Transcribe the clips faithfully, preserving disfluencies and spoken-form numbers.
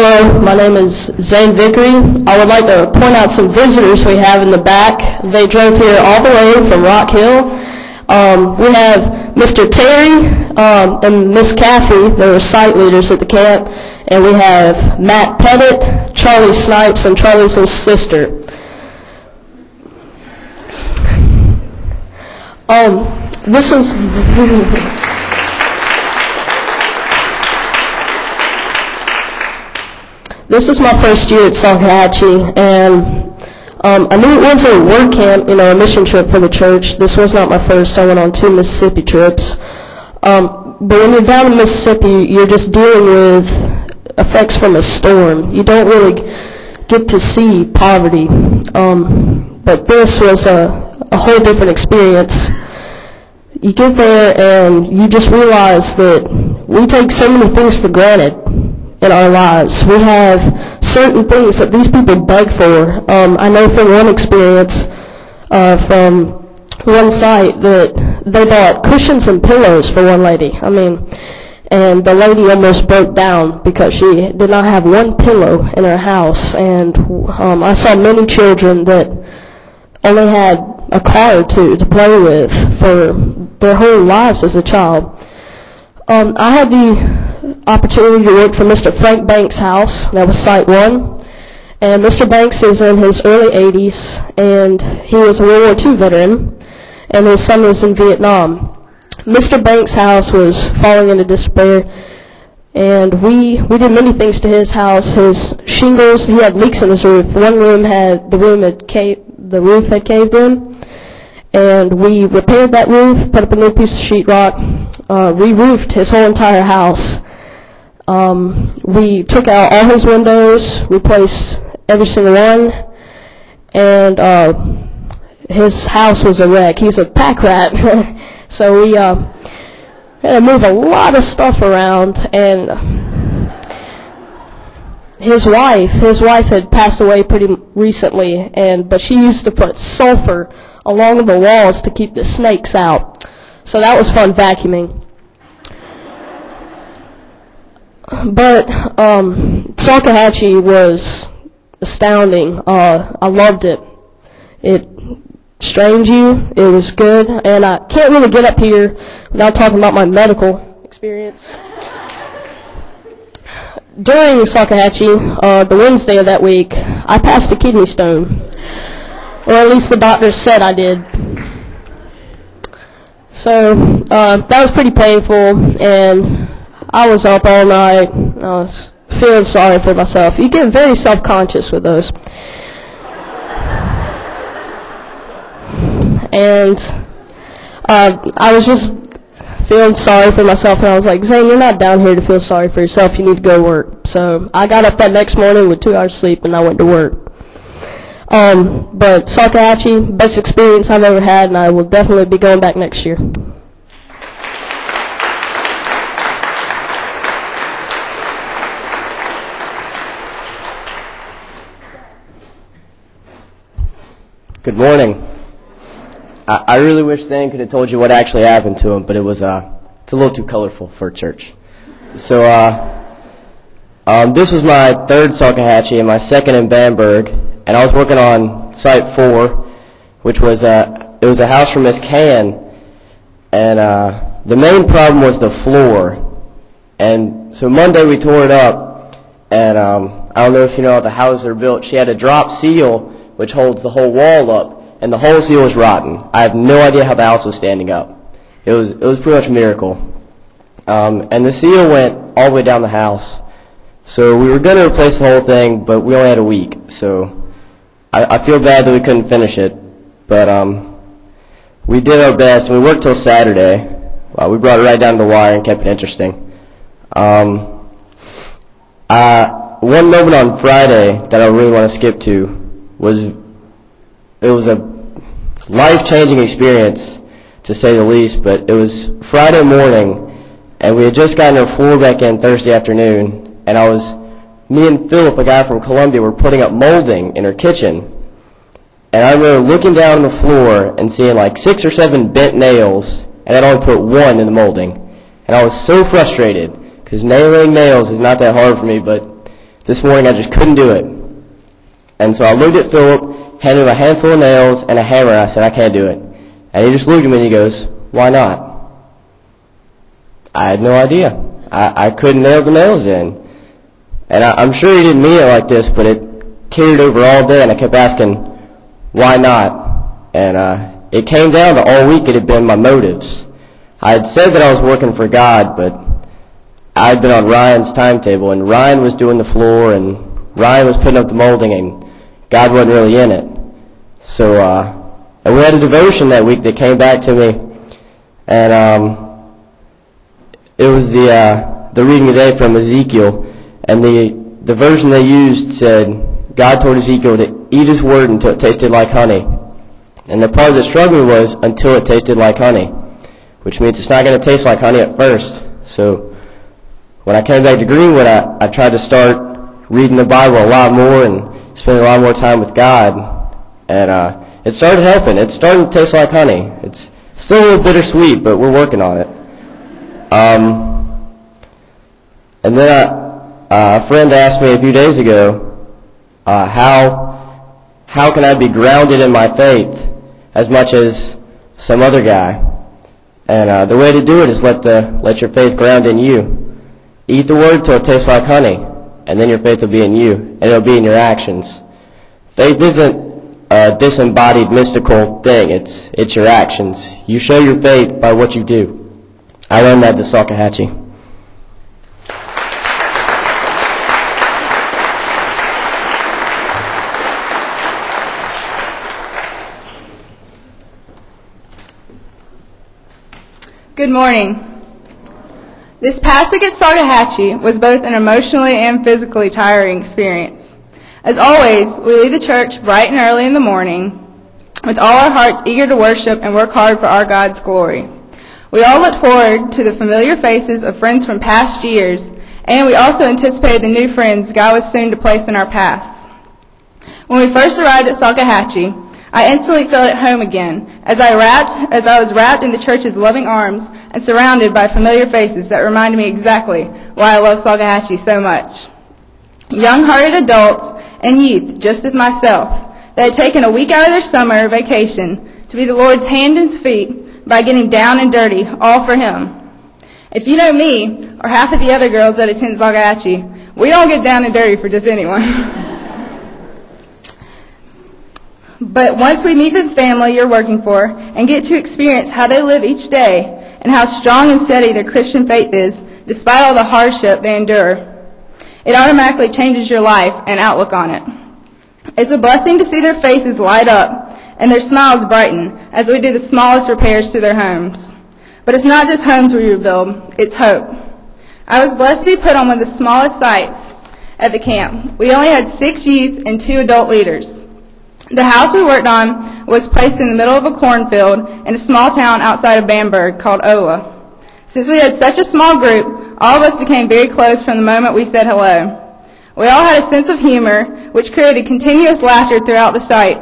Hello, my name is Zane Vickery. I would like to point out some visitors we have in the back. They drove here all the way from Rock Hill. Um, we have Mister Terry um, and Miss Kathy. They were site leaders at the camp. And we have Matt Pettit, Charlie Snipes, and Charlie's little sister. Um, this was... This was my first year at Salkehatchie, and um, I knew it was a work camp, you know, a mission trip for the church. This was not my first. I went on two Mississippi trips. Um, but when you're down in Mississippi, you're just dealing with effects from a storm. You don't really get to see poverty. Um, but this was a, a whole different experience. You get there and you just realize that we take so many things for granted in our lives. We have certain things that these people beg for. Um, I know from one experience, uh, from one site, that they bought cushions and pillows for one lady. I mean, and the lady almost broke down because she did not have one pillow in her house. And um, I saw many children that only had a car or two to play with for their whole lives as a child. Um, I had the opportunity to work for Mister Frank Banks' house. That was Site one. And Mister Banks is in his early eighties, and he was a World War Two veteran, and his son was in Vietnam. Mister Banks' house was falling into despair, and we we did many things to his house. His shingles, he had leaks in his roof. One room had, the room had caved, the roof had caved in, and we repaired that roof, put up a new piece of sheetrock, uh, re-roofed his whole entire house. Um, we took out all his windows, replaced every single one, and uh, his house was a wreck. He's a pack rat, so we uh, had to move a lot of stuff around. And his wife, his wife had passed away pretty recently, and but she used to put sulfur along the walls to keep the snakes out. So that was fun vacuuming. But um, Salkehatchie was astounding. Uh, I loved it. It strained you. It was good. And I can't really get up here without talking about my medical experience. During Salkehatchie, uh, the Wednesday of that week, I passed a kidney stone. Or at least the doctor said I did. So uh, that was pretty painful, and I was up all night. I was feeling sorry for myself. You get very self-conscious with those. And uh, I was just feeling sorry for myself, and I was like, Zane, you're not down here to feel sorry for yourself. You need to go to work. So I got up that next morning with two hours sleep, and I went to work. Um, but Salkehatchie, best experience I've ever had, and I will definitely be going back next year. Good morning. I, I really wish Zane could have told you what actually happened to him, but it was uh, it's a little too colorful for church. So uh, um, this was my third Salkehatchie and my second in Bamberg, and I was working on Site four, which was uh, it was a house for Miss Can, and uh, the main problem was the floor. And so Monday we tore it up, and um, I don't know if you know how the houses are built. She had a drop seal which holds the whole wall up, and the whole seal was rotten. I have no idea how the house was standing up. It was it was pretty much a miracle. Um, and the seal went all the way down the house. So we were going to replace the whole thing, but we only had a week. So I, I feel bad that we couldn't finish it, but um, we did our best, and we worked till Saturday. Well, we brought it right down to the wire and kept it interesting. Um, uh, one moment on Friday that I really want to skip to was it was a life-changing experience, to say the least, but it was Friday morning, and we had just gotten our floor back in Thursday afternoon, and I was, me and Philip, a guy from Columbia, were putting up molding in her kitchen, and I remember looking down on the floor and seeing like six or seven bent nails, and I'd only put one in the molding, and I was so frustrated, because nailing nails is not that hard for me, but this morning I just couldn't do it. And so I looked at Philip, handed him a handful of nails and a hammer, and I said, I can't do it. And he just looked at me and he goes, why not? I had no idea. I, I couldn't nail the nails in. And I, I'm sure he didn't mean it like this, but it carried over all day, and I kept asking, why not? And uh, it came down to all week it had been my motives. I had said that I was working for God, but I had been on Ryan's timetable, and Ryan was doing the floor, and Ryan was putting up the molding, and God wasn't really in it. So uh, and we had a devotion that week that came back to me, and um, it was the uh, the reading today from Ezekiel, and the the version they used said, God told Ezekiel to eat his word until it tasted like honey. And the part that struck me was until it tasted like honey, which means it's not going to taste like honey at first. So when I came back to Greenwood, I, I tried to start reading the Bible a lot more and spending a lot more time with God. And uh, it started helping. It's starting to taste like honey. It's still a little bittersweet, but we're working on it. Um, and then I, uh, a friend asked me a few days ago, uh, how how can I be grounded in my faith as much as some other guy? And uh, the way to do it is let the let your faith ground in you. Eat the word till it tastes like honey, and then your faith will be in you, and it'll be in your actions. Faith isn't a disembodied mystical thing. It's it's your actions. You show your faith by what you do. I learned that at the Salkehatchie. Good morning. This past week at Salkehatchie was both an emotionally and physically tiring experience. As always, we leave the church bright and early in the morning with all our hearts eager to worship and work hard for our God's glory. We all looked forward to the familiar faces of friends from past years, and we also anticipated the new friends God was soon to place in our paths. When we first arrived at Salkehatchie, I instantly felt at home again as I wrapped, as I was wrapped in the church's loving arms and surrounded by familiar faces that reminded me exactly why I love Salkehatchie so much. Young-hearted adults and youth, just as myself, that had taken a week out of their summer vacation to be the Lord's hand and feet by getting down and dirty, all for Him. If you know me, or half of the other girls that attend Salkehatchie, we don't get down and dirty for just anyone. But once we meet the family you're working for and get to experience how they live each day and how strong and steady their Christian faith is, despite all the hardship they endure, it automatically changes your life and outlook on it. It's a blessing to see their faces light up and their smiles brighten as we do the smallest repairs to their homes. But it's not just homes we rebuild, it's hope. I was blessed to be put on one of the smallest sites at the camp. We only had six youth and two adult leaders. The house we worked on was placed in the middle of a cornfield in a small town outside of Bamberg called Ola. Since we had such a small group, all of us became very close from the moment we said hello. We all had a sense of humor, which created continuous laughter throughout the site.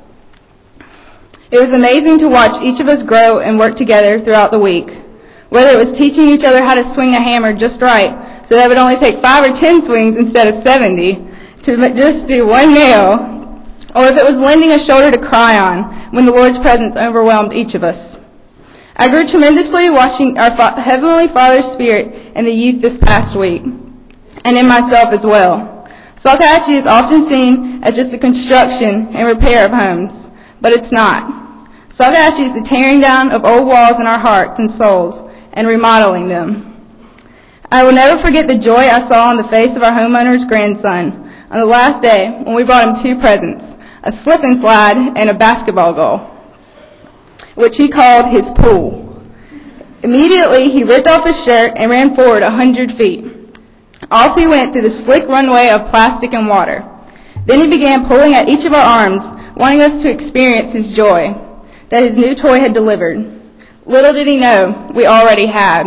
It was amazing to watch each of us grow and work together throughout the week. Whether it was teaching each other how to swing a hammer just right, so that it would only take five or ten swings instead of seventy to just do one nail, or if it was lending a shoulder to cry on when the Lord's presence overwhelmed each of us. I grew tremendously watching our Fa- Heavenly Father's Spirit in the youth this past week, and in myself as well. Salkehatchie is often seen as just a construction and repair of homes, but it's not. Salkehatchie is the tearing down of old walls in our hearts and souls and remodeling them. I will never forget the joy I saw on the face of our homeowner's grandson on the last day when we brought him two presents, a slip and slide and a basketball goal, which he called his pool. Immediately, he ripped off his shirt and ran forward a hundred feet. Off he went through the slick runway of plastic and water. Then he began pulling at each of our arms, wanting us to experience his joy that his new toy had delivered. Little did he know, we already had.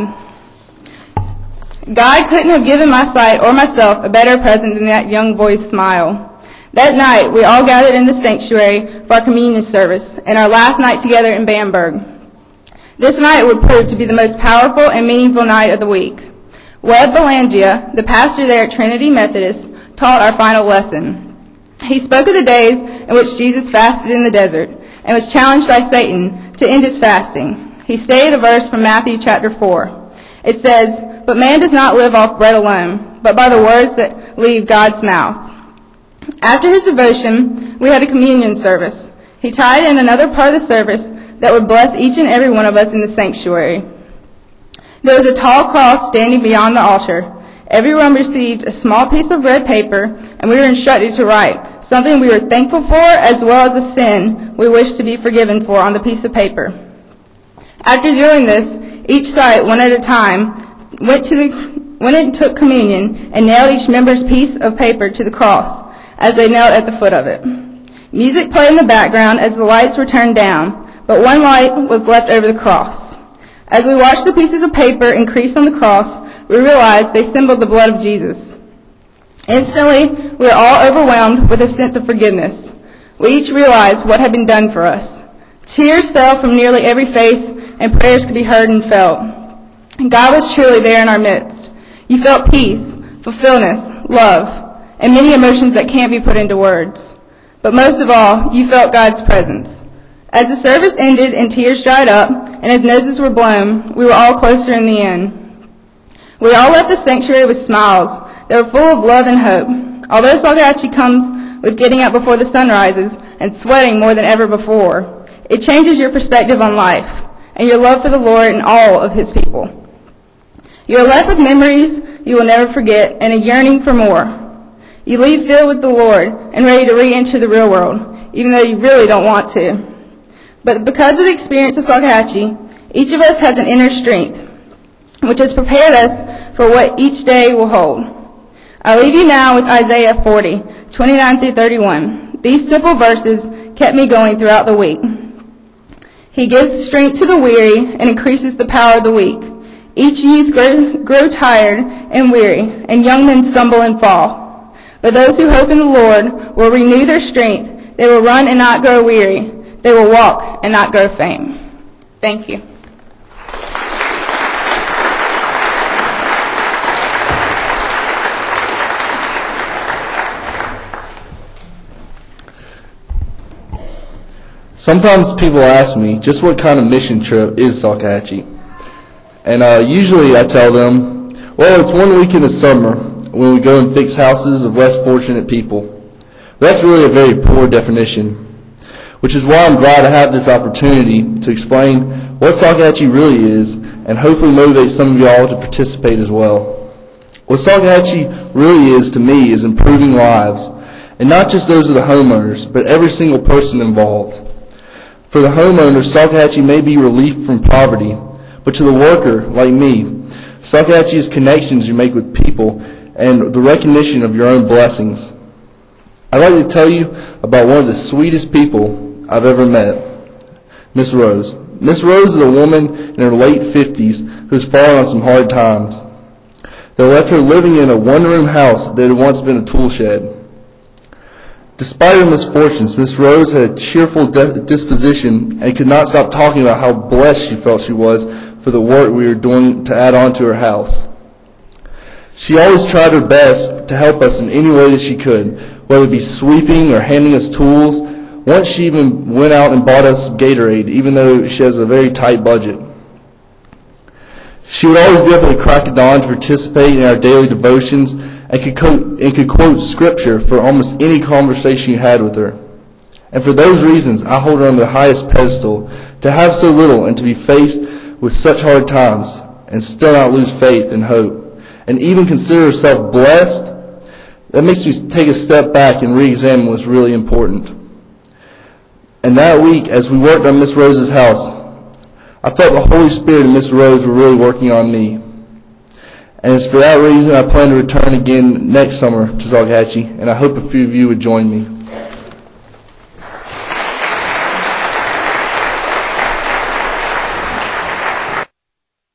God couldn't have given my sight or myself a better present than that young boy's smile. That night, we all gathered in the sanctuary for our communion service and our last night together in Bamberg. This night would prove to be the most powerful and meaningful night of the week. Webb Belangia, the pastor there at Trinity Methodist, taught our final lesson. He spoke of the days in which Jesus fasted in the desert and was challenged by Satan to end his fasting. He stated a verse from Matthew chapter four. It says, "But man does not live off bread alone, but by the words that leave God's mouth." After his devotion, we had a communion service. He tied in another part of the service that would bless each and every one of us in the sanctuary. There was a tall cross standing beyond the altar. Everyone received a small piece of red paper, and we were instructed to write something we were thankful for as well as a sin we wished to be forgiven for on the piece of paper. After doing this, each side, one at a time, went to the went and took communion and nailed each member's piece of paper to the cross as they knelt at the foot of it. Music played in the background as the lights were turned down, but one light was left over the cross. As we watched the pieces of paper increase on the cross, we realized they symbolized the blood of Jesus. Instantly, we were all overwhelmed with a sense of forgiveness. We each realized what had been done for us. Tears fell from nearly every face, and prayers could be heard and felt. God was truly there in our midst. You felt peace, fulfillment, love, and many emotions that can't be put into words. But most of all, you felt God's presence. As the service ended and tears dried up, and as noses were blown, we were all closer in the end. We all left the sanctuary with smiles that were full of love and hope. Although Salkehatchie comes with getting up before the sun rises and sweating more than ever before, it changes your perspective on life and your love for the Lord and all of his people. You are left with memories you will never forget and a yearning for more. You leave filled with the Lord and ready to re-enter the real world, even though you really don't want to. But because of the experience of Salkehatchie, each of us has an inner strength, which has prepared us for what each day will hold. I leave you now with Isaiah forty, twenty-nine through thirty-one. These simple verses kept me going throughout the week. He gives strength to the weary and increases the power of the weak. Each youth grow, grow tired and weary, and young men stumble and fall. But those who hope in the Lord will renew their strength. They will run and not grow weary. They will walk and not grow faint. Thank you. Sometimes people ask me just what kind of mission trip is Salkehatchie. And uh, usually I tell them, well, it's one week in the summer when we go and fix houses of less fortunate people. But that's really a very poor definition, which is why I'm glad to have this opportunity to explain what Salkehatchie really is and hopefully motivate some of y'all to participate as well. What Salkehatchie really is to me is improving lives, and not just those of the homeowners, but every single person involved. For the homeowner, Salkehatchie may be relief from poverty, but to the worker, like me, Salkehatchie is connections you make with people and the recognition of your own blessings. I'd like to tell you about one of the sweetest people I've ever met, Miss Rose. Miss Rose is a woman in her late fifties who's fallen on some hard times. They left her living in a one-room house that had once been a tool shed. Despite her misfortunes, Miss Rose had a cheerful de- disposition and could not stop talking about how blessed she felt she was for the work we were doing to add on to her house. She always tried her best to help us in any way that she could, whether it be sweeping or handing us tools. Once she even went out and bought us Gatorade, even though she has a very tight budget. She would always be able to crack of dawn to participate in our daily devotions and could, quote, and could quote scripture for almost any conversation you had with her. And for those reasons, I hold her on the highest pedestal. To have so little and to be faced with such hard times and still not lose faith and hope, and even consider herself blessed, that makes me take a step back and re-examine what's really important. And that week, as we worked on Miss Rose's house, I felt the Holy Spirit and Miss Rose were really working on me. And it's for that reason I plan to return again next summer to Salkehatchie, and I hope a few of you would join me.